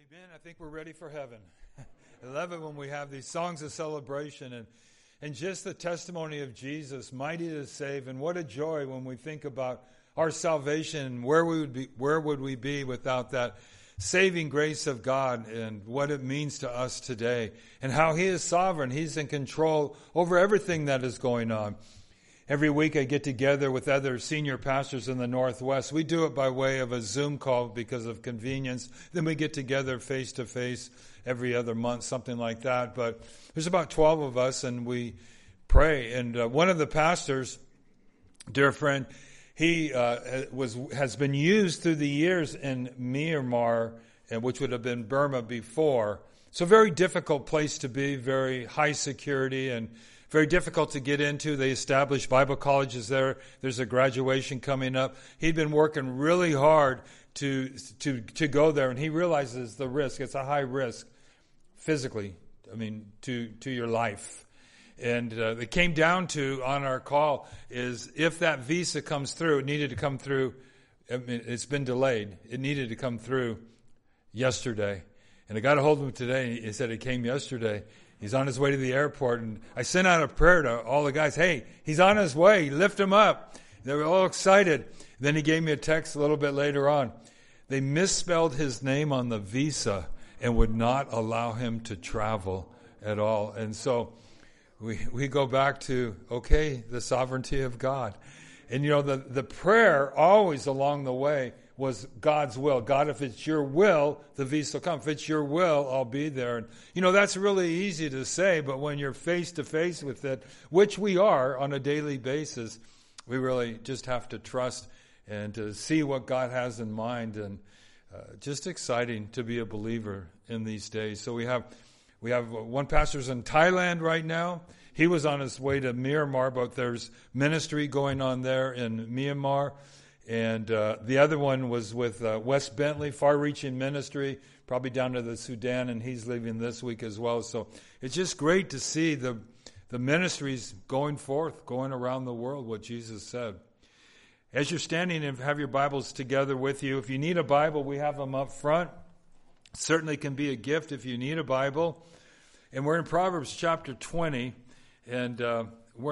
Amen. I think we're ready for heaven. I love it when we have these songs of celebration and just the testimony of Jesus, mighty to save. And what a joy when we think about our salvation. Where would we be without that saving grace of God and what it means to us today and how He is sovereign. He's in control over everything that is going on. Every week I get together with other senior pastors in the Northwest. We do it by way of a Zoom call because of convenience. Then we get together face to face every other month, something like that. But there's about 12 of us and we pray. And one of the pastors, dear friend, he has been used through the years in Myanmar, which would have been Burma before. So very difficult place to be, very high security and very difficult to get into. They established Bible colleges there. There's a graduation coming up. He'd been working really hard to go there, and he realizes the risk. It's a high risk physically, to your life. And it came down to, on our call, is if that visa comes through, it needed to come through. It's been delayed. It needed to come through yesterday. And I got a hold of him today. He said it came yesterday. He's on his way to the airport. And I sent out a prayer to all the guys. Hey, he's on his way. Lift him up. They were all excited. Then he gave me a text a little bit later on. They misspelled his name on the visa and would not allow him to travel at all. And so we go back to, the sovereignty of God. And the prayer always along the way was God's will. God, if it's your will, the visa will come. If it's your will, I'll be there. And that's really easy to say, but when you're face to face with it, which we are on a daily basis, we really just have to trust and to see what God has in mind. And just exciting to be a believer in these days. So we have one pastor's in Thailand right now. He was on his way to Myanmar, but there's ministry going on there in Myanmar. And the other one was with Wes Bentley, far-reaching ministry, probably down to the Sudan, and he's leaving this week as well. So it's just great to see the ministries going forth, going around the world, what Jesus said. As you're standing and have your Bibles together with you, if you need a Bible, we have them up front. Certainly can be a gift if you need a Bible. And we're in Proverbs chapter 20, and we're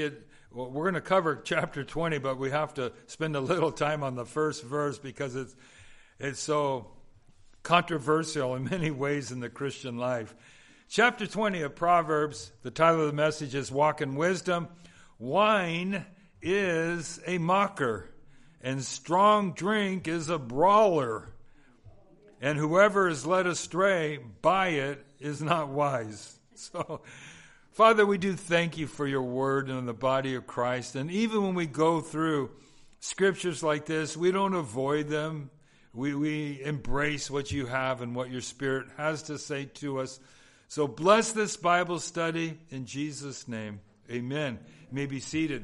going to cover chapter 20, but we have to spend a little time on the first verse because it's so controversial in many ways in the Christian life. Chapter 20 of Proverbs, the title of the message is Walk in Wisdom. Wine is a mocker, and strong drink is a brawler. And whoever is led astray by it is not wise. So, Father, we do thank you for your word and the body of Christ. And even when we go through scriptures like this, we don't avoid them. We embrace what you have and what your Spirit has to say to us. So bless this Bible study in Jesus' name. Amen. You may be seated.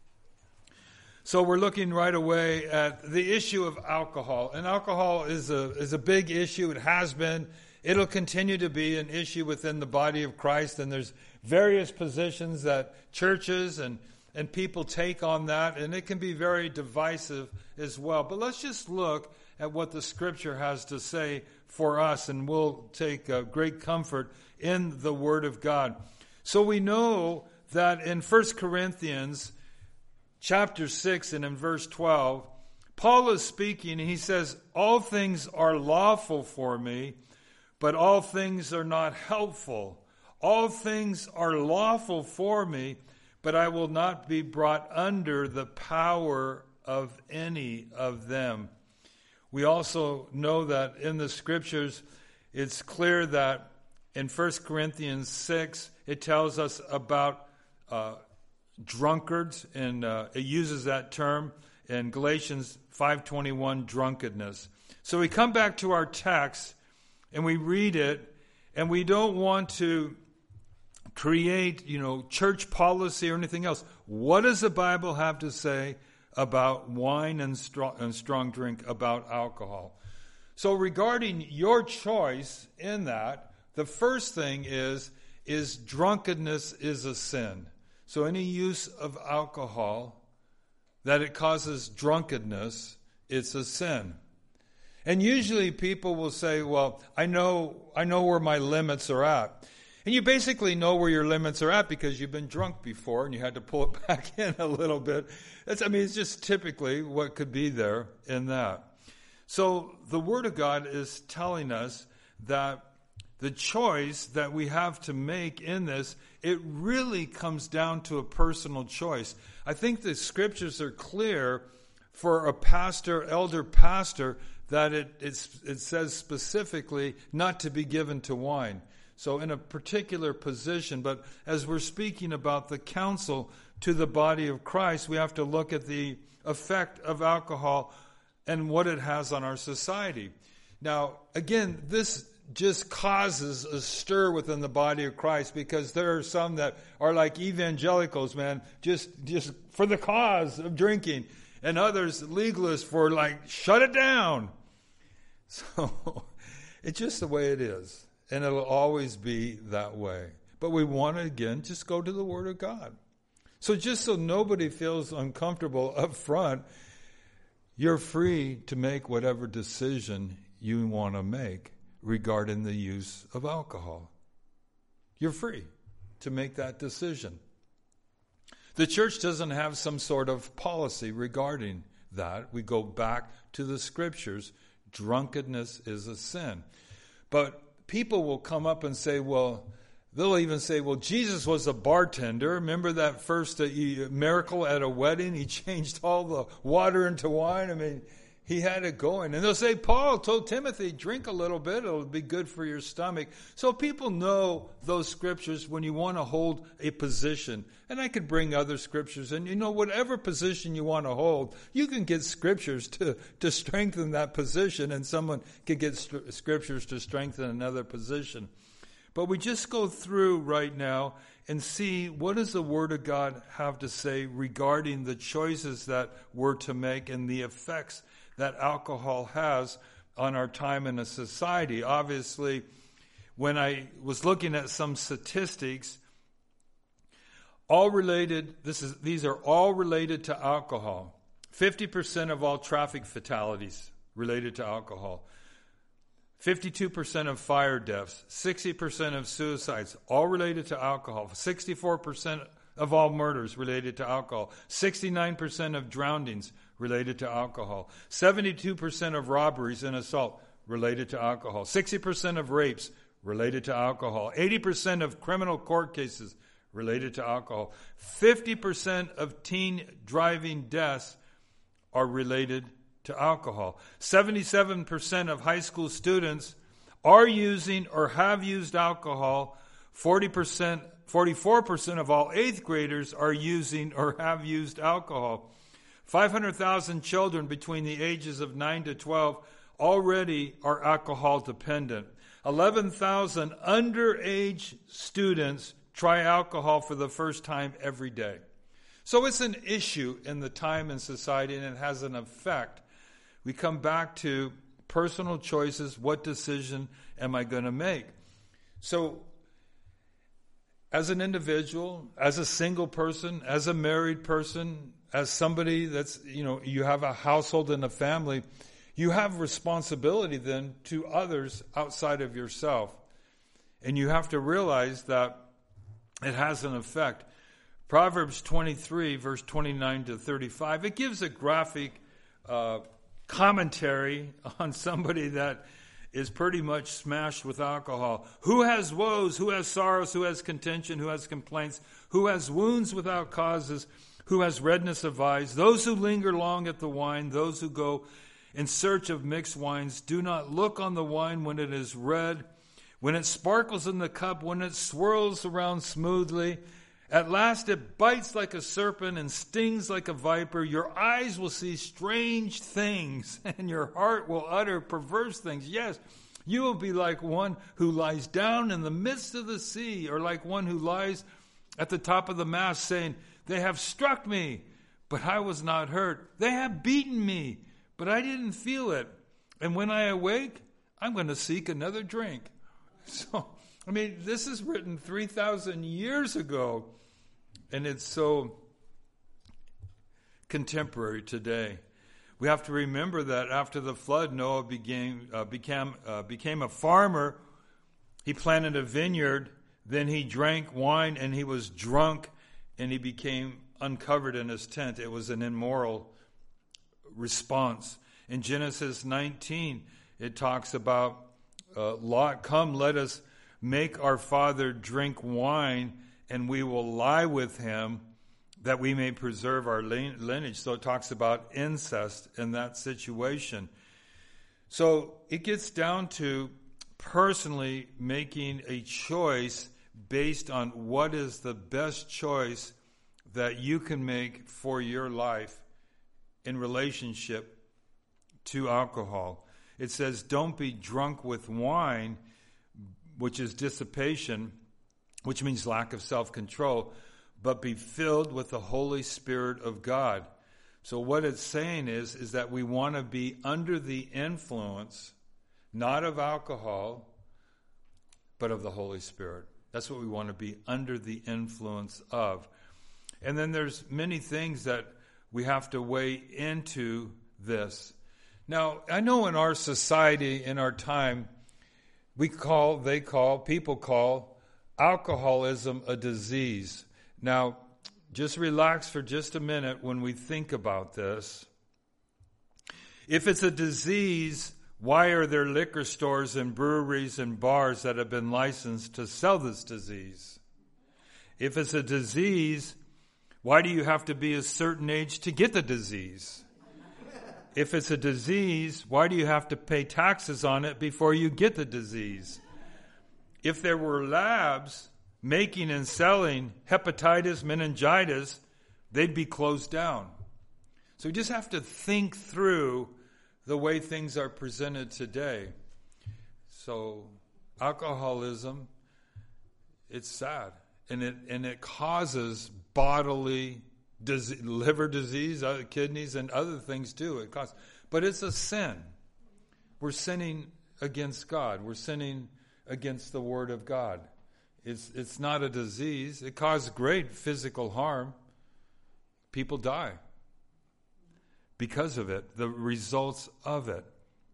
So we're looking right away at the issue of alcohol. And alcohol is a big issue. It has been. It'll continue to be an issue within the body of Christ. And there's various positions that churches and people take on that. And it can be very divisive as well. But let's just look at what the Scripture has to say for us. And we'll take great comfort in the Word of God. So we know that in 1 Corinthians chapter 6 and in verse 12, Paul is speaking and he says, all things are lawful for me, but all things are not helpful. All things are lawful for me, but I will not be brought under the power of any of them. We also know that in the Scriptures, it's clear that in 1 Corinthians 6, it tells us about drunkards, and it uses that term in Galatians 5:21, drunkenness. So we come back to our text and we read it, and we don't want to create, church policy or anything else. What does the Bible have to say about wine and strong drink, about alcohol? So regarding your choice in that, the first thing is drunkenness is a sin. So any use of alcohol that it causes drunkenness, it's a sin. And usually people will say, well, I know where my limits are at. And you basically know where your limits are at because you've been drunk before and you had to pull it back in a little bit. It's just typically what could be there in that. So the Word of God is telling us that the choice that we have to make in this, it really comes down to a personal choice. I think the Scriptures are clear for a pastor, elder pastor, that it says specifically not to be given to wine. So in a particular position, but as we're speaking about the counsel to the body of Christ, we have to look at the effect of alcohol and what it has on our society. Now, again, this just causes a stir within the body of Christ because there are some that are like evangelicals, man, just for the cause of drinking, and others legalists for like, shut it down. So it's just the way it is. And it'll always be that way. But we want to, again, just go to the Word of God. So just so nobody feels uncomfortable up front, you're free to make whatever decision you want to make regarding the use of alcohol. You're free to make that decision. The church doesn't have some sort of policy regarding that. We go back to the Scriptures. Drunkenness is a sin. But people will come up and say, they'll even say, Jesus was a bartender. Remember that first miracle at a wedding? He changed all the water into wine. I mean, he had it going. And they'll say, Paul told Timothy, drink a little bit. It'll be good for your stomach. So people know those scriptures when you want to hold a position. And I could bring other scriptures. And whatever position you want to hold, you can get scriptures to strengthen that position. And someone could get scriptures to strengthen another position. But we just go through right now and see what does the Word of God have to say regarding the choices that we're to make and the effects that alcohol has on our time in a society. Obviously, when I was looking at some statistics, these are all related to alcohol. 50% of all traffic fatalities related to alcohol. 52% of fire deaths, 60% of suicides, all related to alcohol. 64% of all murders related to alcohol. 69% of drownings related to alcohol. 72% of robberies and assault related to alcohol. 60% of rapes related to alcohol. 80% of criminal court cases related to alcohol. 50% of teen driving deaths are related to alcohol. 77% of high school students are using or have used alcohol. 44% of all 8th graders are using or have used alcohol. 500,000 children between the ages of 9 to 12 already are alcohol dependent. 11,000 underage students try alcohol for the first time every day. So it's an issue in the time and society, and it has an effect. We come back to personal choices. What decision am I going to make? So as an individual, as a single person, as a married person, as somebody that's, you have a household and a family, you have responsibility then to others outside of yourself. And you have to realize that it has an effect. Proverbs 23, verse 29 to 35, it gives a graphic commentary on somebody that is pretty much smashed with alcohol. Who has woes? Who has sorrows? Who has contention? Who has complaints? Who has wounds without causes? Who has redness of eyes? Those who linger long at the wine, those who go in search of mixed wines, do not look on the wine when it is red, when it sparkles in the cup, when it swirls around smoothly. At last it bites like a serpent and stings like a viper. Your eyes will see strange things, and your heart will utter perverse things. Yes, you will be like one who lies down in the midst of the sea, or like one who lies at the top of the mast, saying, they have struck me, but I was not hurt. They have beaten me, but I didn't feel it. And when I awake, I'm going to seek another drink. So, this is written 3,000 years ago. And it's so contemporary today. We have to remember that after the flood, Noah became a farmer. He planted a vineyard. Then he drank wine and he was drunk and he became uncovered in his tent. It was an immoral response. In Genesis 19, it talks about Lot, come, let us make our father drink wine, and we will lie with him that we may preserve our lineage. So it talks about incest in that situation. So it gets down to personally making a choice based on what is the best choice that you can make for your life in relationship to alcohol. It says, don't be drunk with wine, which is dissipation, which means lack of self-control, but be filled with the Holy Spirit of God. So what it's saying is that we want to be under the influence, not of alcohol, but of the Holy Spirit. That's what we want to be under the influence of. And then there's many things that we have to weigh into this. Now, I know in our society, in our time, people call alcoholism a disease. Now, just relax for just a minute when we think about this. If it's a disease, why are there liquor stores and breweries and bars that have been licensed to sell this disease? If it's a disease, why do you have to be a certain age to get the disease? If it's a disease, why do you have to pay taxes on it before you get the disease? If there were labs making and selling hepatitis, meningitis, they'd be closed down. So you just have to think through the way things are presented today. So alcoholism, it's sad. And it causes bodily liver disease, kidneys, and other things too. But it's a sin. We're sinning against God. We're sinning against the Word of God. It's not a disease. It causes great physical harm. People die because of it, the results of it.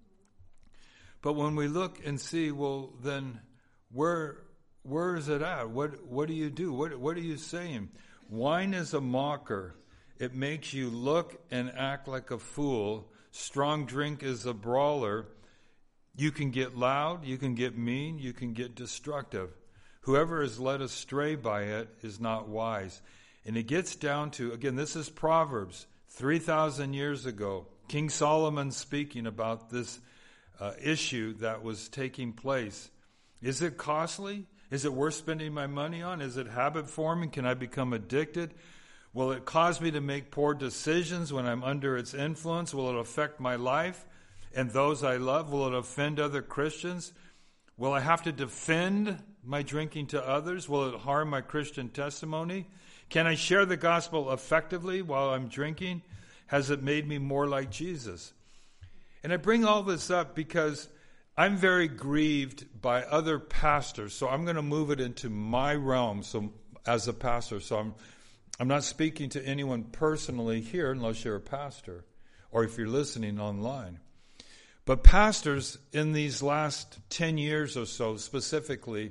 But when we look and see, well, then where is it at? What do you do? What are you saying? Wine is a mocker. It makes you look and act like a fool. Strong drink is a brawler. You can get loud, you can get mean, you can get destructive. Whoever is led astray by it is not wise. And it gets down to, again, this is Proverbs, 3,000 years ago. King Solomon speaking about this issue that was taking place. Is it costly? Is it worth spending my money on? Is it habit forming? Can I become addicted? Will it cause me to make poor decisions when I'm under its influence? Will it affect my life and those I love? Will it offend other Christians? Will I have to defend my drinking to others? Will it harm my Christian testimony? Can I share the gospel effectively while I'm drinking? Has it made me more like Jesus? And I bring all this up because I'm very grieved by other pastors, so I'm going to move it into my realm. So, as a pastor, so I'm not speaking to anyone personally here, unless you're a pastor, or if you're listening online. But pastors in these last 10 years or so, specifically,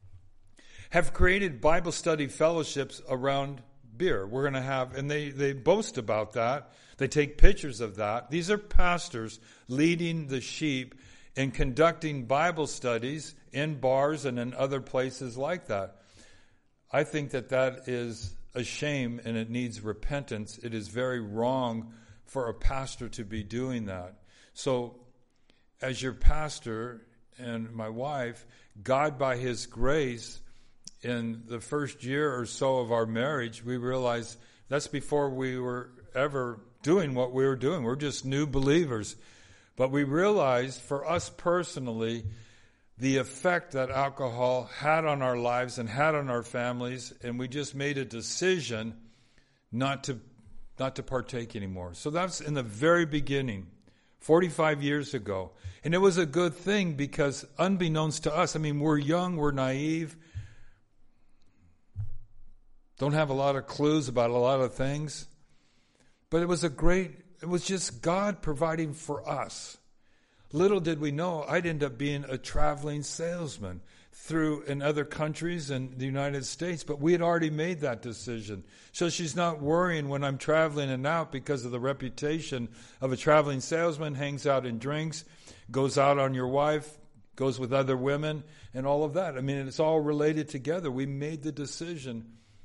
have created Bible study fellowships around beer. We're going to have, and they boast about that. They take pictures of that. These are pastors leading the sheep and conducting Bible studies in bars and in other places like that. I think that is a shame and it needs repentance. It is very wrong for a pastor to be doing that. So as your pastor and my wife, God by His grace, in the first year or so of our marriage, we realized that's before we were ever doing what we were doing. We're just new believers. But we realized for us personally the effect that alcohol had on our lives and had on our families, and we just made a decision not to partake anymore. So that's in the very beginning, 45 years ago. And it was a good thing because unbeknownst to us, I mean, we're young, we're naive, don't have a lot of clues about a lot of things. But it was a great it was just God providing for us. Little did we know, I'd end up being a traveling salesman in other countries and the United States, but we had already made that decision. So she's not worrying when I'm traveling and out because of the reputation of a traveling salesman, hangs out and drinks, goes out on your wife, goes with other women, and all of that. I mean, it's all related together. We made the decision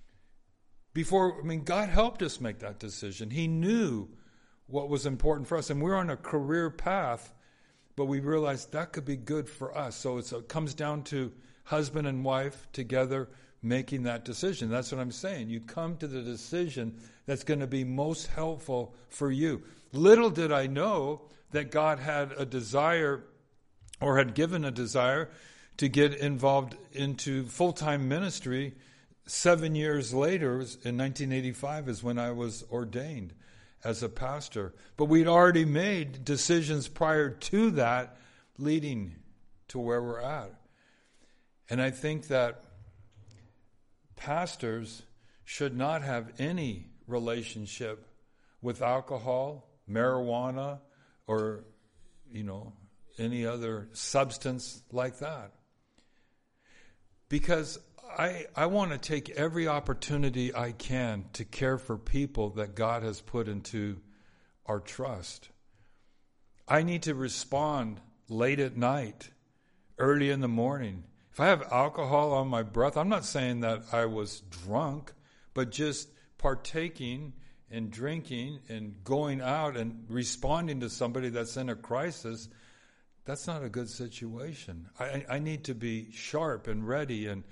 God helped us make that decision. He knew what was important for us, and we're on a career path, but we realized that could be good for us. So it comes down to husband and wife together making that decision. That's what I'm saying. You come to the decision that's going to be most helpful for you. Little did I know that God had a desire, or had given a desire, to get involved into full-time ministry. 7 years later, in 1985, is when I was ordained as a pastor. But we'd already made decisions prior to that leading to where we're at. And I think that pastors should not have any relationship with alcohol, marijuana, or, any other substance like that. Because I want to take every opportunity I can to care for people that God has put into our trust. I need to respond late at night, early in the morning. If I have alcohol on my breath, I'm not saying that I was drunk, but just partaking and drinking and going out and responding to somebody that's in a crisis, that's not a good situation. I need to be sharp and ready, and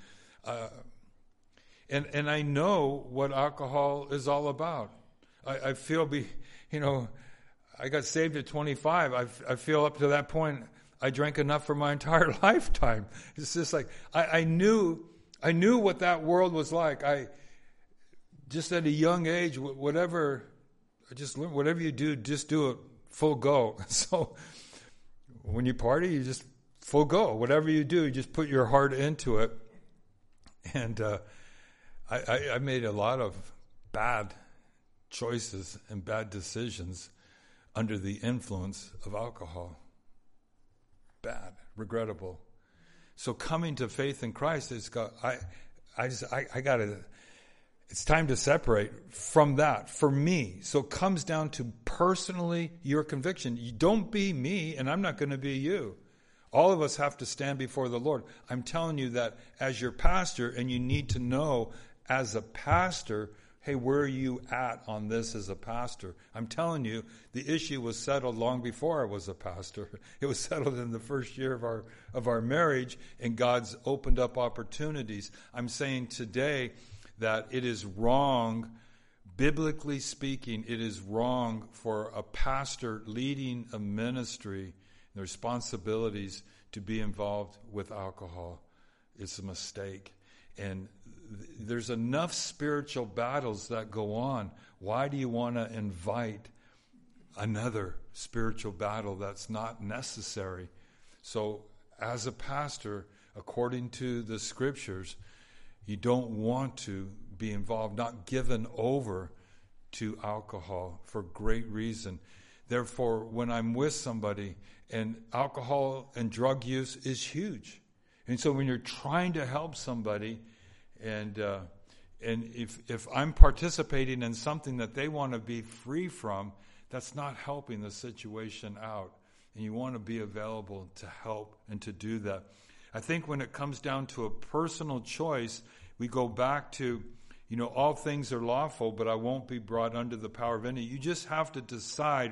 I know what alcohol is all about. I feel I got saved at 25. I feel up to that point I drank enough for my entire lifetime. It's just like I knew what that world was like. I just at a young age, whatever you do, just do it full go. So when you party, you just full go. Whatever you do, you just put your heart into it. And I made a lot of bad choices and bad decisions under the influence of alcohol. Bad, regrettable. So coming to faith in Christ it's time to separate from that for me. So it comes down to personally your conviction. You don't be me, and I'm not going to be you. All of us have to stand before the Lord. I'm telling you that as your pastor, and you need to know as a pastor, hey, where are you at on this as a pastor? I'm telling you, the issue was settled long before I was a pastor. It was settled in the first year of our marriage, and God's opened up opportunities. I'm saying today that it is wrong, biblically speaking, it is wrong for a pastor leading a ministry, the responsibilities to be involved with alcohol. It's a mistake. And there's enough spiritual battles that go on. Why do you want to invite another spiritual battle that's not necessary? So as a pastor, according to the scriptures, you don't want to be involved, not given over to alcohol for great reason. Therefore, when I'm with somebody, and alcohol and drug use is huge. And so when you're trying to help somebody, and if I'm participating in something that they want to be free from, that's not helping the situation out. And you want to be available to help and to do that. I think when it comes down to a personal choice, we go back to, all things are lawful, but I won't be brought under the power of any. You just have to decide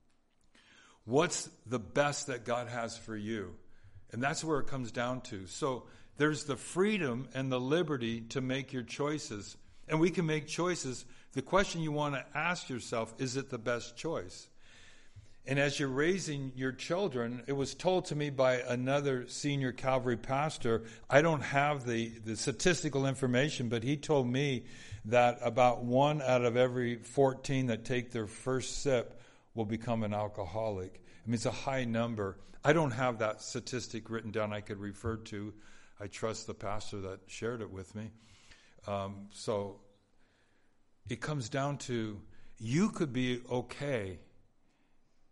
what's the best that God has for you. And that's where it comes down to. So there's the freedom and the liberty to make your choices. And we can make choices. The question you want to ask yourself, is it the best choice? And as you're raising your children, it was told to me by another senior Calvary pastor, I don't have the statistical information, but he told me that about 1 out of every 14 that take their first sip will become an alcoholic. I mean, it's a high number. I don't have that statistic written down I could refer to. I trust the pastor that shared it with me. So it comes down to, you could be okay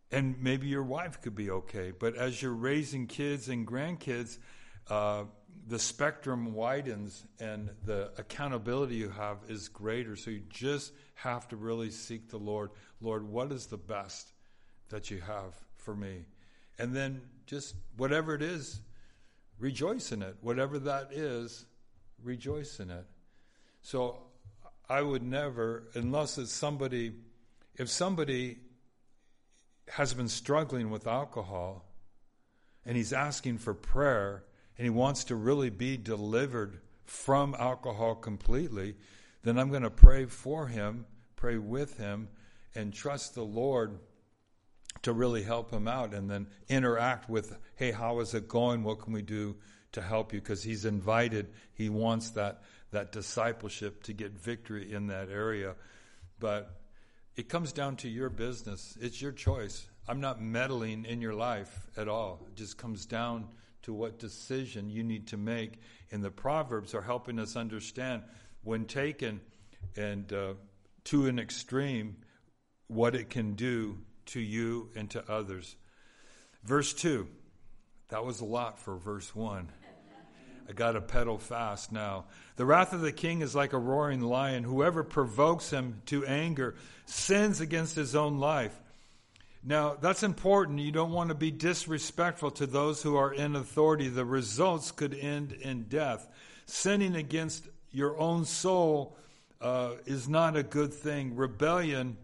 And maybe your wife could be okay. But as you're raising kids and grandkids, the spectrum widens and the accountability you have is greater. So you just have to really seek the Lord. Lord, what is the best that you have for me? And then just whatever it is, rejoice in it. Whatever that is, rejoice in it. So I would never, unless it's somebody, if somebody has been struggling with alcohol and he's asking for prayer and he wants to really be delivered from alcohol completely, then I'm going to pray for him, pray with him, and trust the Lord to really help him out, and then interact with, hey, how is it going? What can we do to help you? Because he's invited. He wants that discipleship to get victory in that area. But it comes down to your business. It's your choice. I'm not meddling in your life at all. It just comes down to what decision you need to make. And the Proverbs are helping us understand, when taken and to an extreme, what it can do to you and to others. Verse 2. That was a lot for verse 1. I got to pedal fast now. The wrath of the king is like a roaring lion. Whoever provokes him to anger sins against his own life. Now, that's important. You don't want to be disrespectful to those who are in authority. The results could end in death. Sinning against your own soul is not a good thing. Rebellion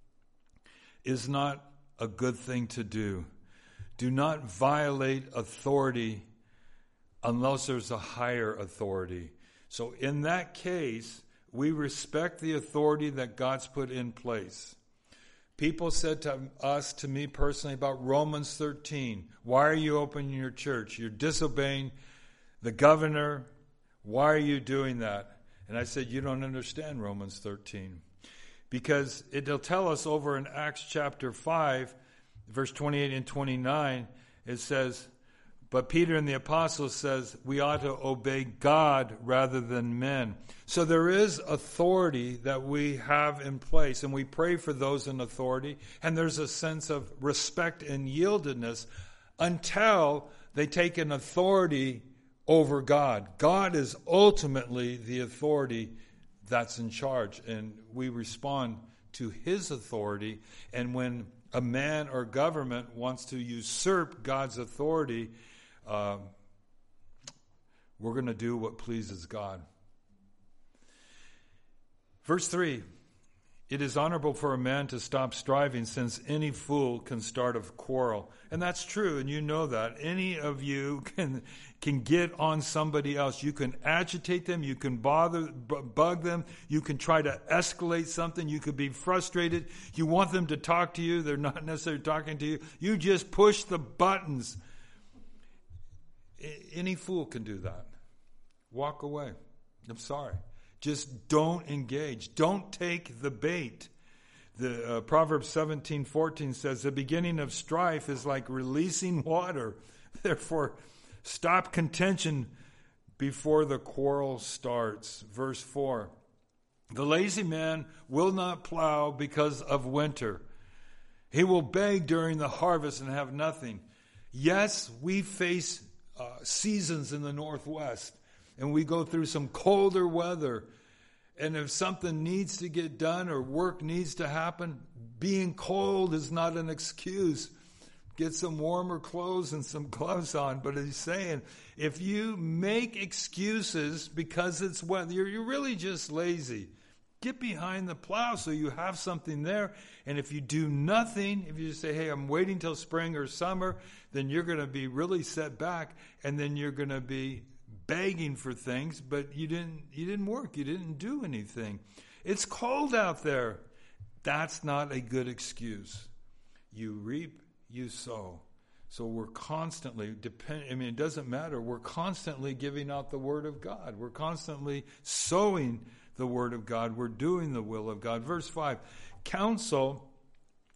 is not a good thing to do. Do not violate authority unless there's a higher authority. So in that case, we respect the authority that God's put in place. People said to me personally about Romans 13, why are you opening your church? You're disobeying the governor. Why are you doing that? And I said, you don't understand Romans 13. Because it'll tell us over in Acts chapter 5, verse 28 and 29, it says, but Peter and the apostles says we ought to obey God rather than men. So there is authority that we have in place, and we pray for those in authority, and there's a sense of respect and yieldedness until they take an authority over God. God is ultimately the authority that's in charge, and we respond to his authority. And when a man or government wants to usurp God's authority, we're going to do what pleases God. Verse 3, it is honorable for a man to stop striving, since any fool can start a quarrel. And that's true, and you know that. Any of you can get on somebody else. You can agitate them, you can bug them, you can try to escalate something, you could be frustrated. You want them to talk to you, they're not necessarily talking to you. You just push the buttons. Any fool can do that. Walk away. I'm sorry. Just don't engage. Don't take the bait. The Proverbs 17:14 says, the beginning of strife is like releasing water. Therefore, stop contention before the quarrel starts. Verse 4, the lazy man will not plow because of winter. He will beg during the harvest and have nothing. Yes, we face seasons in the Northwest, and we go through some colder weather. And if something needs to get done or work needs to happen, being cold is not an excuse. Get some warmer clothes and some gloves on. But he's saying, if you make excuses because it's weather, you're really just lazy. Get behind the plow so you have something there. And if you do nothing, if you just say, hey, I'm waiting till spring or summer, then you're going to be really set back, and then you're going to be begging for things, but you didn't work. You didn't do anything. It's cold out there. That's not a good excuse. You reap, you sow. So we're constantly it doesn't matter. We're constantly giving out the word of God. We're constantly sowing the word of God. We're doing the will of God. Verse 5, counsel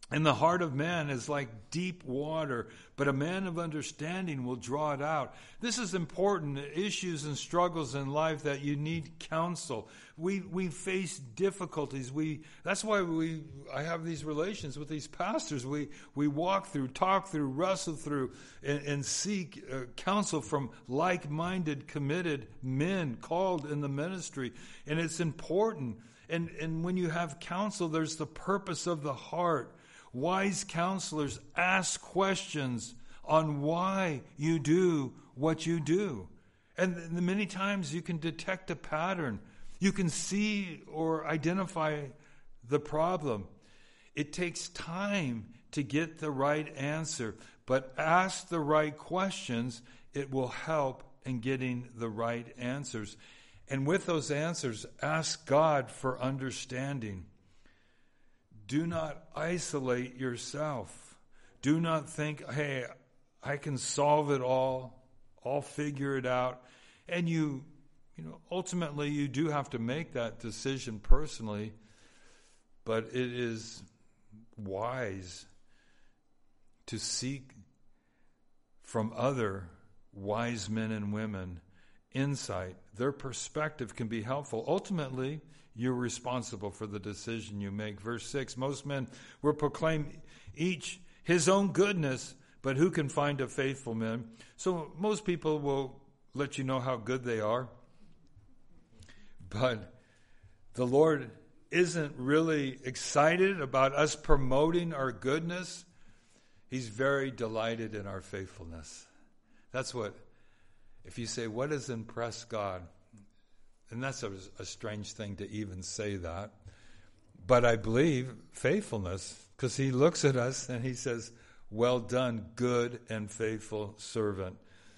And the heart of man is like deep water, but a man of understanding will draw it out. This is important. Issues and struggles in life that you need counsel. We face difficulties. That's why I have these relations with these pastors. We walk through, talk through, wrestle through, and seek counsel from like-minded, committed men called in the ministry. And it's important. And when you have counsel, there's the purpose of the heart. Wise counselors ask questions on why you do what you do. And many times you can detect a pattern. You can see or identify the problem. It takes time to get the right answer, but ask the right questions. It will help in getting the right answers. And with those answers, ask God for understanding. Do not isolate yourself. Do not think, hey, I can solve it all. I'll figure it out. And ultimately you do have to make that decision personally, but it is wise to seek from other wise men and women insight. Their perspective can be helpful. Ultimately, you're responsible for the decision you make. Verse 6, most men will proclaim each his own goodness, but who can find a faithful man? So most people will let you know how good they are. But the Lord isn't really excited about us promoting our goodness. He's very delighted in our faithfulness. That's what, if you say, what has impressed God? And that's a strange thing to even say that. But I believe faithfulness, because he looks at us and he says, well done, good and faithful servant.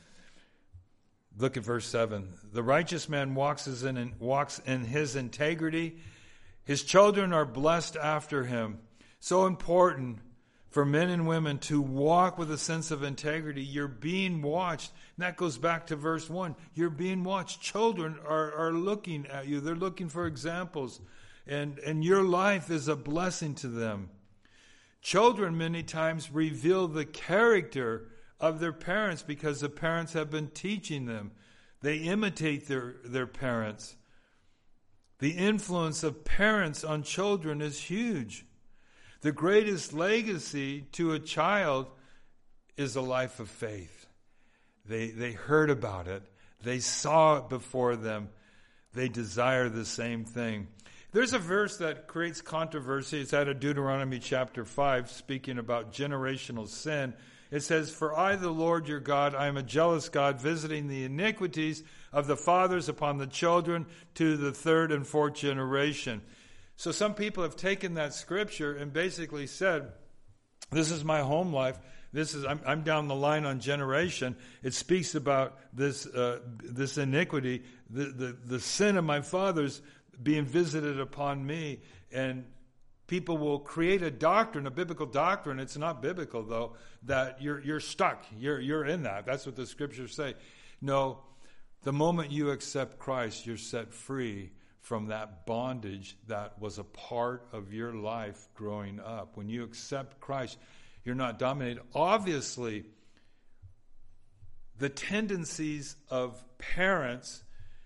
Look at verse 7. The righteous man walks in his integrity. His children are blessed after him. So important for men and women to walk with a sense of integrity. You're being watched. And that goes back to verse 1. You're being watched. Children are looking at you. They're looking for examples. And your life is a blessing to them. Children many times reveal the character of their parents because the parents have been teaching them. They imitate their parents. The influence of parents on children is huge. The greatest legacy to a child is a life of faith. They heard about it. They saw it before them. They desire the same thing. There's a verse that creates controversy. It's out of Deuteronomy chapter 5, speaking about generational sin. It says, for I, the Lord your God, I am a jealous God, visiting the iniquities of the fathers upon the children to the third and fourth generation. So some people have taken that scripture and basically said, this is my home life. I'm down the line on generation. It speaks about this iniquity, the sin of my fathers being visited upon me. And people will create a doctrine, a biblical doctrine. It's not biblical, though, that you're stuck. You're in that. That's what the scriptures say. No, the moment you accept Christ, you're set free from that bondage that was a part of your life growing up. When you accept Christ, you're not dominated. Obviously, the tendencies of parents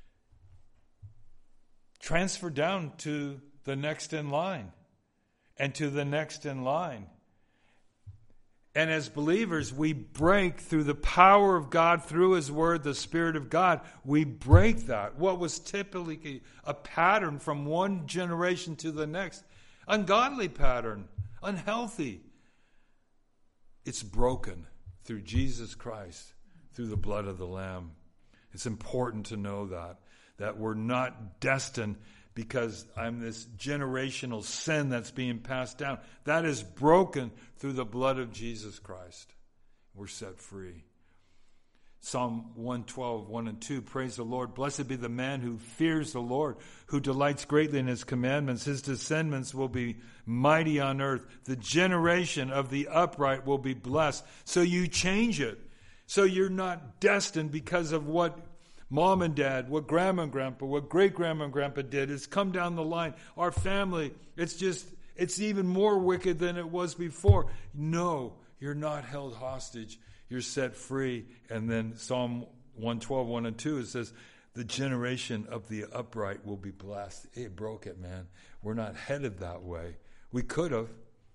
transfer down to the next in line and to the next in line. And as believers, we break through the power of God, through His Word, the Spirit of God. We break that. What was typically a pattern from one generation to the next, ungodly pattern, unhealthy. It's broken through Jesus Christ, through the blood of the Lamb. It's important to know that we're not destined because I'm this generational sin that's being passed down. That is broken through the blood of Jesus Christ. We're set free. Psalm 112, 1 and 2, praise the Lord. Blessed be the man who fears the Lord, who delights greatly in His commandments. His descendants will be mighty on earth. The generation of the upright will be blessed. So you change it. So you're not destined because of what Mom and Dad, what Grandma and Grandpa, what great-grandma and Grandpa did. It's come down the line. Our family, it's it's even more wicked than it was before. No, you're not held hostage. You're set free. And then Psalm 112, 1 and 2, it says, the generation of the upright will be blessed. It broke it, man. We're not headed that way. We could have,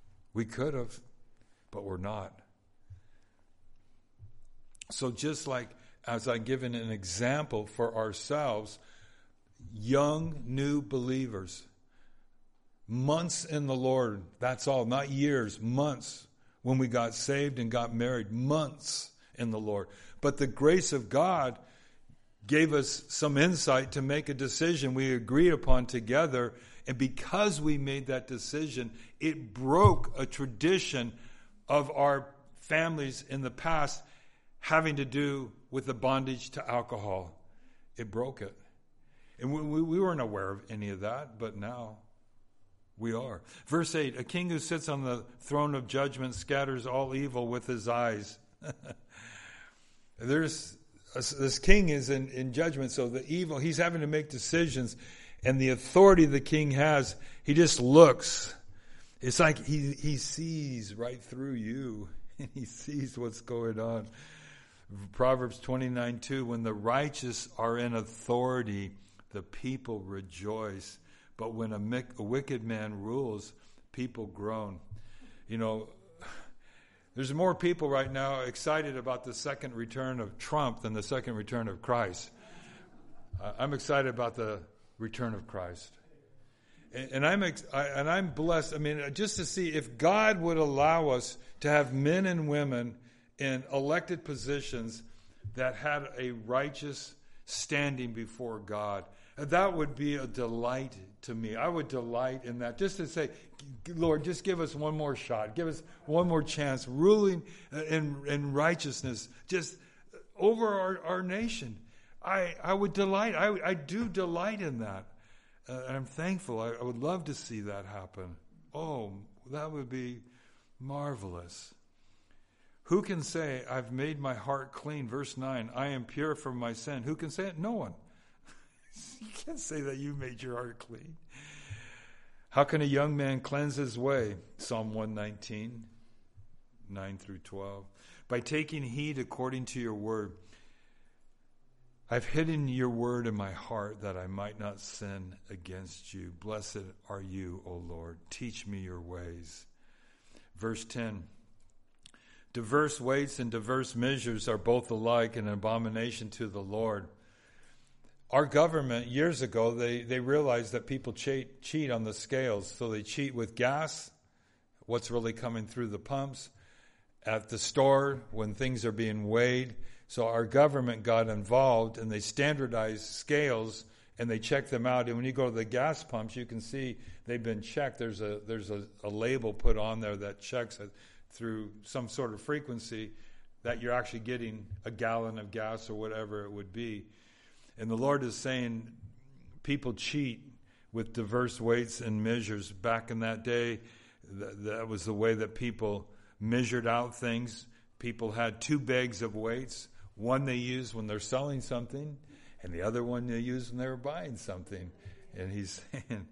but we're not. So just like as I've given an example for ourselves, young, new believers, months in the Lord, that's all, not years, months. When we got saved and got married, months in the Lord. But the grace of God gave us some insight to make a decision we agreed upon together. And because we made that decision, it broke a tradition of our families in the past having to do with the bondage to alcohol. It broke it. And we weren't aware of any of that, but now we are. Verse 8, a king who sits on the throne of judgment scatters all evil with his eyes. This king is in judgment, so the evil, he's having to make decisions, and the authority the king has, he just looks. It's like he sees right through you, and he sees what's going on. Proverbs 29:2, when the righteous are in authority, the people rejoice. But when a wicked man rules, people groan. You know, there's more people right now excited about the second return of Trump than the second return of Christ. I'm excited about the return of Christ. And I'm blessed. I mean, just to see if God would allow us to have men and women in elected positions that had a righteous standing before God, that would be a delight to me. I would delight in that. Just to say, Lord, just give us one more shot. Give us one more chance, ruling in righteousness just over our nation. I would delight. I do delight in that. And I'm thankful. I would love to see that happen. Oh, that would be marvelous. Who can say, I've made my heart clean? Verse 9, I am pure from my sin. Who can say it? No one. You can't say that you made your heart clean. How can a young man cleanse his way? Psalm 119, 9 through 12. By taking heed according to your word. I've hidden your word in my heart that I might not sin against you. Blessed are you, O Lord. Teach me your ways. Verse 10. Diverse weights and diverse measures are both alike an abomination to the Lord. Our government, years ago, they realized that people cheat on the scales. So they cheat with gas, what's really coming through the pumps, at the store when things are being weighed. So our government got involved and they standardized scales and they checked them out. And when you go to the gas pumps, you can see they've been checked. There's a label put on there that checks it through some sort of frequency that you're actually getting a gallon of gas or whatever it would be. And the Lord is saying people cheat with diverse weights and measures. Back in that day, that was the way that people measured out things. People had two bags of weights. One they used when they're selling something, and the other one they used when they were buying something. And he's saying,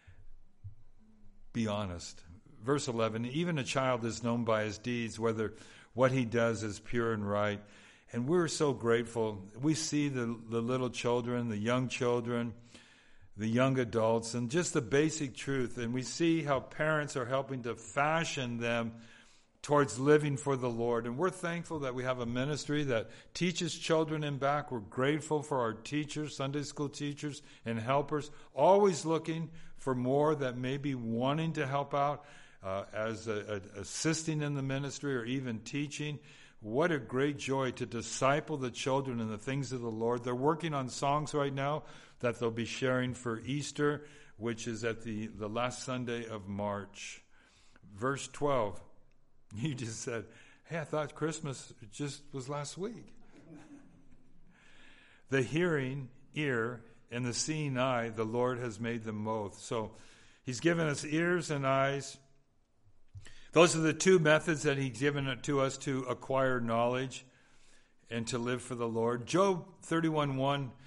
be honest. Verse 11, even a child is known by his deeds, whether what he does is pure and right. And we're so grateful. We see the little children, the young children, the young adults, and just the basic truth. And we see how parents are helping to fashion them towards living for the Lord. And we're thankful that we have a ministry that teaches children in back. We're grateful for our teachers, Sunday school teachers and helpers, always looking for more that may be wanting to help out as assisting in the ministry or even teaching. What a great joy to disciple the children in the things of the Lord. They're working on songs right now that they'll be sharing for Easter, which is at the last Sunday of March. Verse 12, you just said, hey, I thought Christmas just was last week. The hearing ear and the seeing eye, the Lord has made them both. So he's given us ears and eyes. Those are the two methods that he's given to us to acquire knowledge and to live for the Lord. Job 31:1,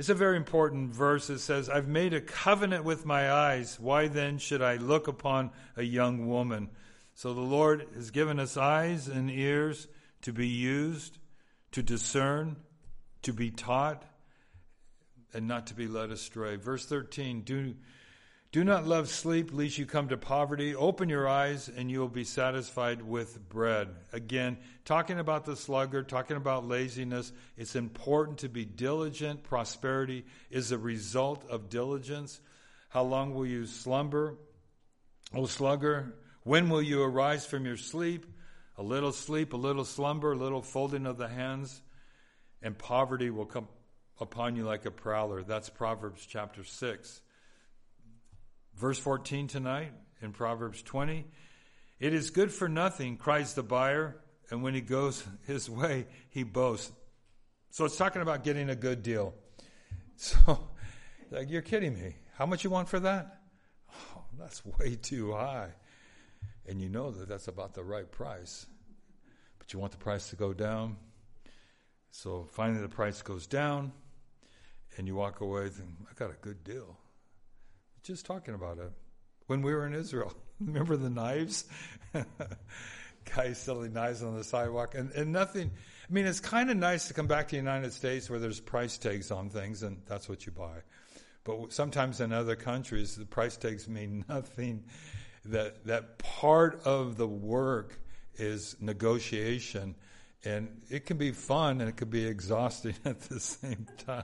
It's a very important verse. It says, I've made a covenant with my eyes. Why then should I look upon a young woman? So the Lord has given us eyes and ears to be used, to discern, to be taught, and not to be led astray. Verse 13, do not love sleep, lest you come to poverty. Open your eyes, and you will be satisfied with bread. Again, talking about the sluggard, talking about laziness, it's important to be diligent. Prosperity is a result of diligence. How long will you slumber, O sluggard? When will you arise from your sleep? A little slumber, a little folding of the hands, and poverty will come upon you like a prowler. That's Proverbs chapter 6. Verse 14 tonight in Proverbs 20. It is good for nothing, cries the buyer, and when he goes his way, he boasts. So it's talking about getting a good deal. So, like, you're kidding me. How much you want for that? Oh, that's way too high. And you know that that's about the right price. But you want the price to go down. So finally the price goes down, and you walk away thinking, I got a good deal. Just talking about it. When we were in Israel, remember the knives? Guys selling knives on the sidewalk. And nothing, I mean, it's kind of nice to come back to the United States where there's price tags on things, and that's what you buy. But sometimes in other countries, the price tags mean nothing. That part of the work is negotiation, and it can be fun and it can be exhausting at the same time.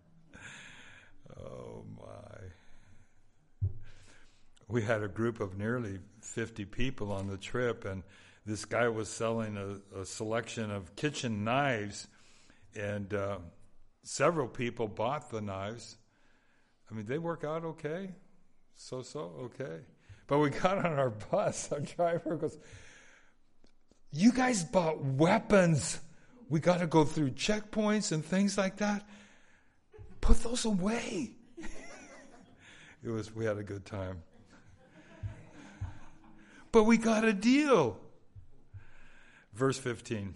Oh my. We had a group of nearly 50 people on the trip, and this guy was selling a selection of kitchen knives, and several people bought the knives. I mean, they work out okay, okay. But we got on our bus, our driver goes, you guys bought weapons. We got to go through checkpoints and things like that. Put those away. We had a good time. But we got a deal. Verse 15.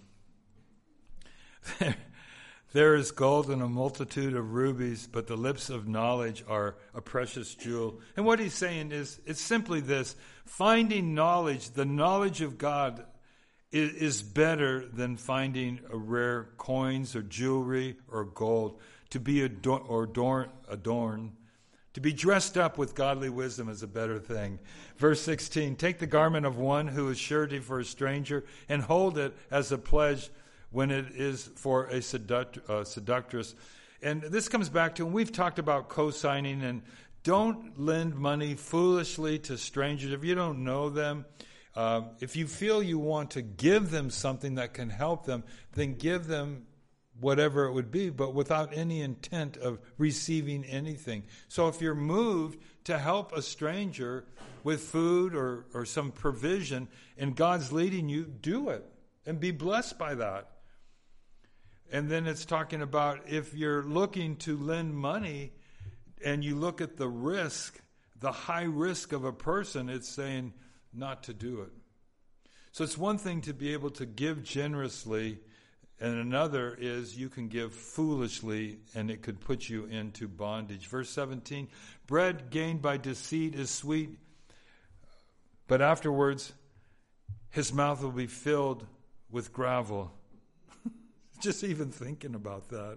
There is gold and a multitude of rubies, but the lips of knowledge are a precious jewel. And what he's saying is, it's simply this. Finding knowledge, the knowledge of God, is better than finding a rare coins or jewelry or gold. To be adorned, to be dressed up with godly wisdom is a better thing. Verse 16, take the garment of one who is surety for a stranger and hold it as a pledge when it is for a seductress. And this comes back to, and we've talked about co-signing, and don't lend money foolishly to strangers if you don't know them. If you feel you want to give them something that can help them, then give them whatever it would be, but without any intent of receiving anything. So if you're moved to help a stranger with food or some provision, and God's leading you, do it and be blessed by that. And then it's talking about if you're looking to lend money and you look at the risk, the high risk of a person, it's saying not to do it. So it's one thing to be able to give generously, and another is you can give foolishly, and it could put you into bondage. Verse 17, bread gained by deceit is sweet, but afterwards his mouth will be filled with gravel. Just even thinking about that.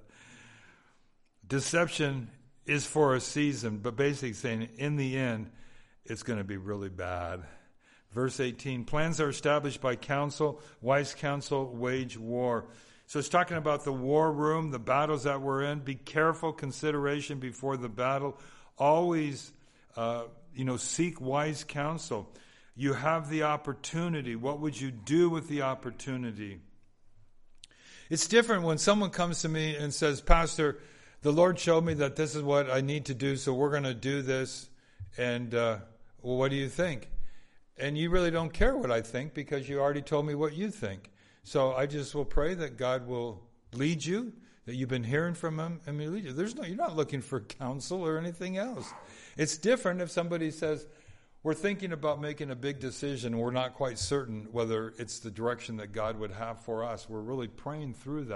Deception is for a season, but basically saying in the end, it's going to be really bad. Verse 18, plans are established by counsel. Wise counsel wage war. So it's talking about the war room, the battles that we're in. Be careful, consideration before the battle. Always, seek wise counsel. You have the opportunity. What would you do with the opportunity? It's different when someone comes to me and says, Pastor, the Lord showed me that this is what I need to do, so we're going to do this. And, what do you think? And you really don't care what I think because you already told me what you think. So I just will pray that God will lead you, that you've been hearing from Him, and He'll lead you. You're not looking for counsel or anything else. It's different if somebody says, we're thinking about making a big decision. We're not quite certain whether it's the direction that God would have for us. We're really praying through that.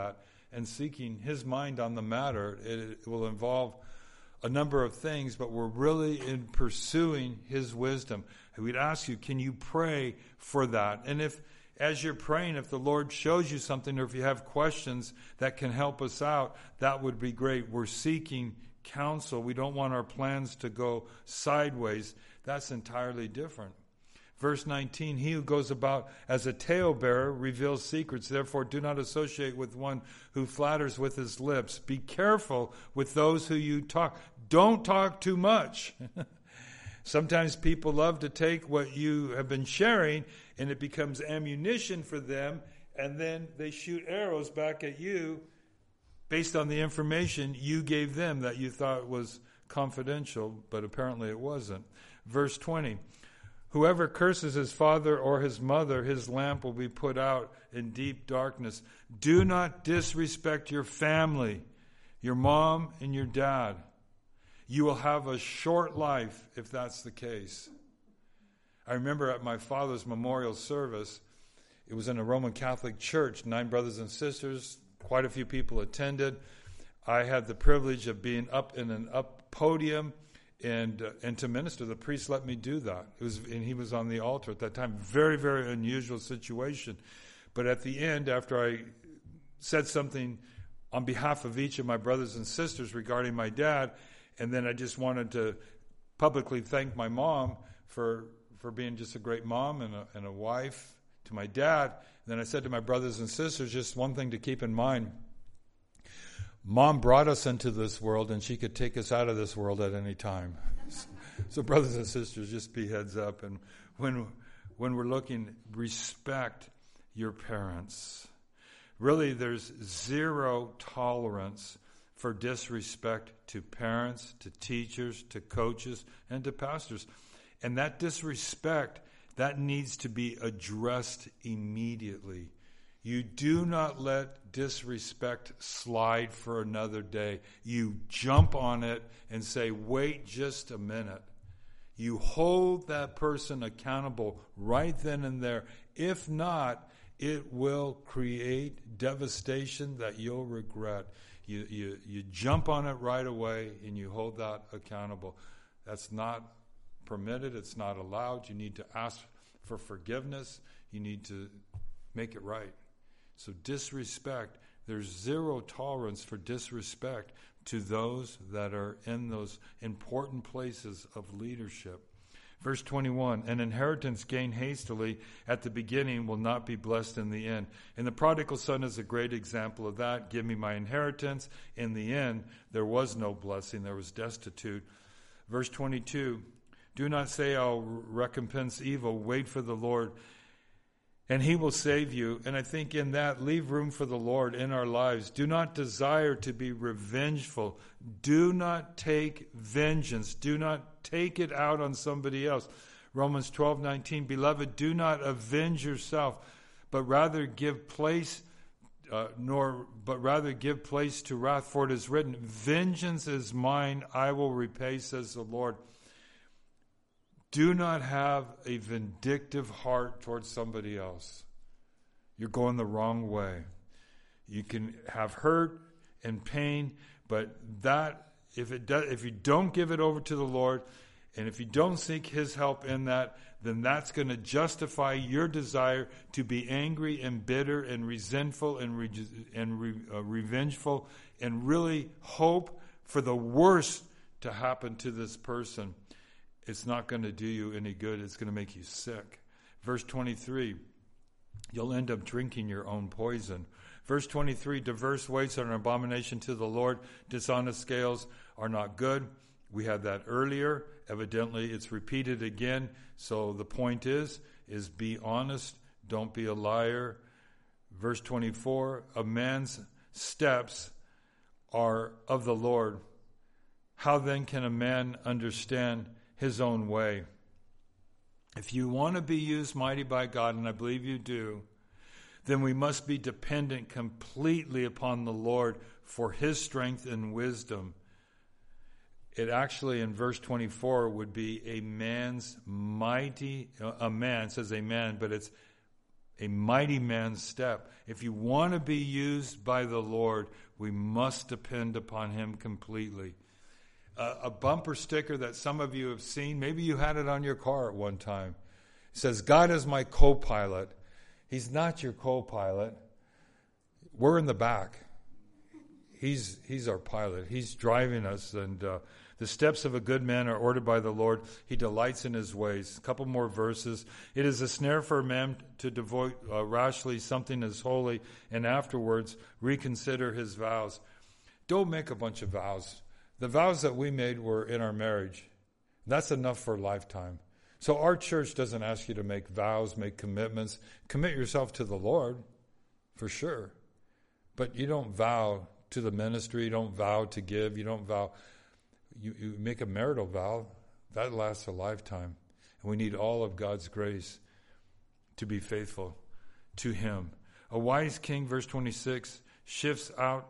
and seeking his mind on the matter. It will involve a number of things, but we're really in pursuing his wisdom. We'd ask you, can you pray for that? And if, as you're praying, if the Lord shows you something, or if you have questions that can help us out, that would be great. We're seeking counsel. We don't want our plans to go sideways. That's entirely different. Verse 19, he who goes about as a talebearer reveals secrets. Therefore, do not associate with one who flatters with his lips. Be careful with those who you talk. Don't talk too much. Sometimes people love to take what you have been sharing and it becomes ammunition for them, and then they shoot arrows back at you based on the information you gave them that you thought was confidential, but apparently it wasn't. Verse 20, whoever curses his father or his mother, his lamp will be put out in deep darkness. Do not disrespect your family, your mom and your dad. You will have a short life if that's the case. I remember at my father's memorial service, it was in a Roman Catholic church, 9 brothers and sisters, quite a few people attended. I had the privilege of being up in an up podium and to minister. The priest let me do that. And he was on the altar at that time. Very, very unusual situation. But at the end, after I said something on behalf of each of my brothers and sisters regarding my dad, and then I just wanted to publicly thank my mom for being just a great mom and a wife to my dad. And then I said to my brothers and sisters, just one thing to keep in mind. Mom brought us into this world, and she could take us out of this world at any time. So brothers and sisters, just be heads up. And when we're looking, respect your parents. Really, there's zero tolerance for disrespect to parents, to teachers, to coaches, and to pastors. And that disrespect, that needs to be addressed immediately. You do not let disrespect slide for another day. You jump on it and say, wait just a minute. You hold that person accountable right then and there. If not, it will create devastation that you'll regret. You jump on it right away and you hold that accountable. That's not permitted. It's not allowed. You need to ask for forgiveness. You need to make it right. So disrespect, there's zero tolerance for disrespect to those that are in those important places of leadership. Verse 21, an inheritance gained hastily at the beginning will not be blessed in the end. And the prodigal son is a great example of that. Give me my inheritance. In the end, there was no blessing. There was destitute. Verse 22, do not say I'll recompense evil. Wait for the Lord, and he will save you. And I think in that, leave room for the Lord in our lives. Do not desire to be revengeful. Do not take vengeance. Do not take it out on somebody else. Romans 12:19, beloved, do not avenge yourself, but rather give place to wrath, for it is written, vengeance is mine, I will repay, says the Lord. Do not have a vindictive heart towards somebody else. You're going the wrong way. You can have hurt and pain, but that if you don't give it over to the Lord, and if you don't seek His help in that, then that's going to justify your desire to be angry and bitter and resentful and revengeful, and really hope for the worst to happen to this person. It's not going to do you any good. It's going to make you sick. Verse 23, you'll end up drinking your own poison. Verse 23, diverse weights are an abomination to the Lord. Dishonest scales are not good. We had that earlier. Evidently, it's repeated again. So the point is be honest. Don't be a liar. Verse 24, a man's steps are of the Lord. How then can a man understand his own way? If you want to be used mighty by God, and I believe you do, then we must be dependent completely upon the Lord for His strength and wisdom. It actually, in verse 24, would be a man says a man, but it's a mighty man's step. If you want to be used by the Lord, we must depend upon him completely. A bumper sticker that some of you have seen, maybe you had it on your car at one time. It says, God is my co-pilot. He's not your co-pilot. We're in the back. He's our pilot. He's driving us. And the steps of a good man are ordered by the Lord. He delights in his ways. A couple more verses. It is a snare for a man to devote rashly something as holy, and afterwards reconsider his vows. Don't make a bunch of vows. The vows that we made were in our marriage. That's enough for a lifetime. So our church doesn't ask you to make vows, make commitments. Commit yourself to the Lord, for sure. But you don't vow to the ministry. You don't vow to give. You don't vow. You make a marital vow. That lasts a lifetime. And we need all of God's grace to be faithful to him. A wise king, verse 26, shifts out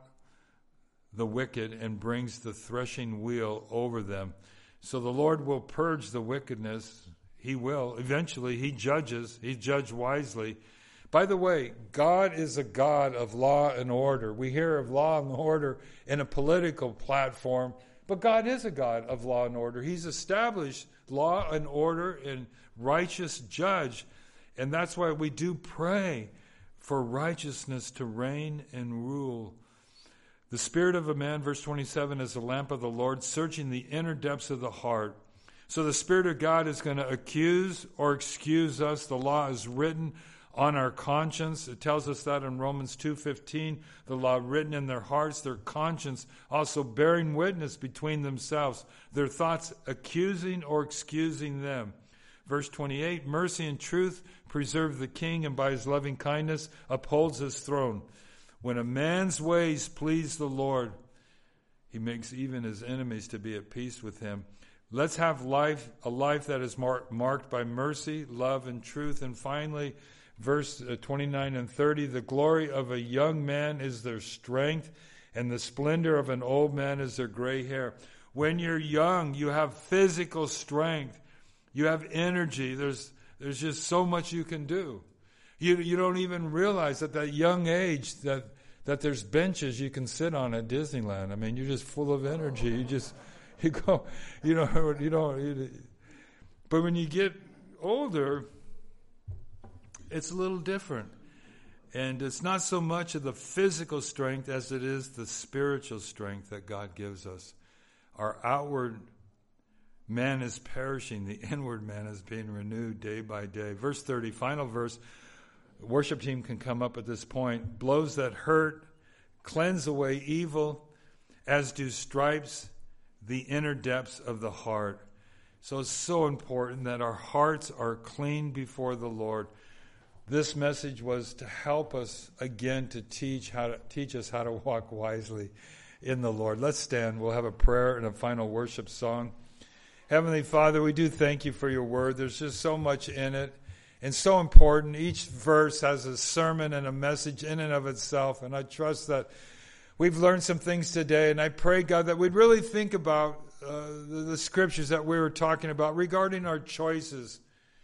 the wicked and brings the threshing wheel over them. So the Lord will purge the wickedness. He will. Eventually, he judges. He judged wisely. By the way, God is a God of law and order. We hear of law and order in a political platform, but God is a God of law and order. He's established law and order and righteous judge. And that's why we do pray for righteousness to reign and rule. The spirit of a man, verse 27, is the lamp of the Lord, searching the inner depths of the heart. So the Spirit of God is going to accuse or excuse us. The law is written on our conscience. It tells us that in Romans 2:15, the law written in their hearts, their conscience also bearing witness between themselves, their thoughts accusing or excusing them. Verse 28, mercy and truth preserve the king, and by his loving kindness upholds his throne. When a man's ways please the Lord, he makes even his enemies to be at peace with him. Let's have a life that is marked by mercy, love, and truth. And finally, verse 29 and 30, the glory of a young man is their strength, and the splendor of an old man is their gray hair. When you're young, you have physical strength. You have energy. There's just so much you can do. You don't even realize at that young age that there's benches you can sit on at Disneyland. I mean, you're just full of energy. You go, but when you get older, it's a little different. And it's not so much of the physical strength as it is the spiritual strength that God gives us. Our outward man is perishing. The inward man is being renewed day by day. Verse 30, final verse. The worship team can come up at this point. Blows that hurt cleanse away evil, as do stripes the inner depths of the heart. So it's so important that our hearts are clean before the Lord. This message was to help us again to teach us how to walk wisely in the Lord. Let's stand. We'll have a prayer and a final worship song. Heavenly Father, we do thank you for your word. There's just so much in it and so important. Each verse has a sermon and a message in and of itself, and I trust that we've learned some things today, and I pray, God, that we'd really think about the scriptures that we were talking about regarding our choices.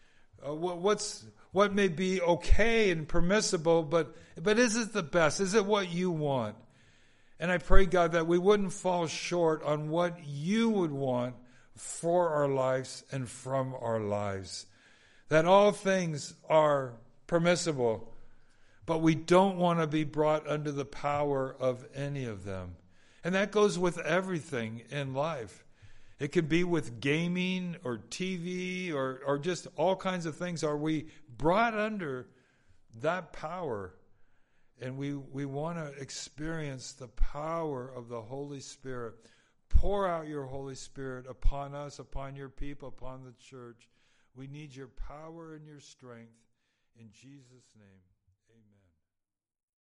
What may be okay and permissible, but is it the best? Is it what you want? And I pray, God, that we wouldn't fall short on what you would want for our lives and from our lives. That all things are permissible, but we don't want to be brought under the power of any of them. And that goes with everything in life. It could be with gaming or TV or just all kinds of things. Are we brought under that power? And we want to experience the power of the Holy Spirit. Pour out your Holy Spirit upon us, upon your people, upon the church. We need your power and your strength. In Jesus' name.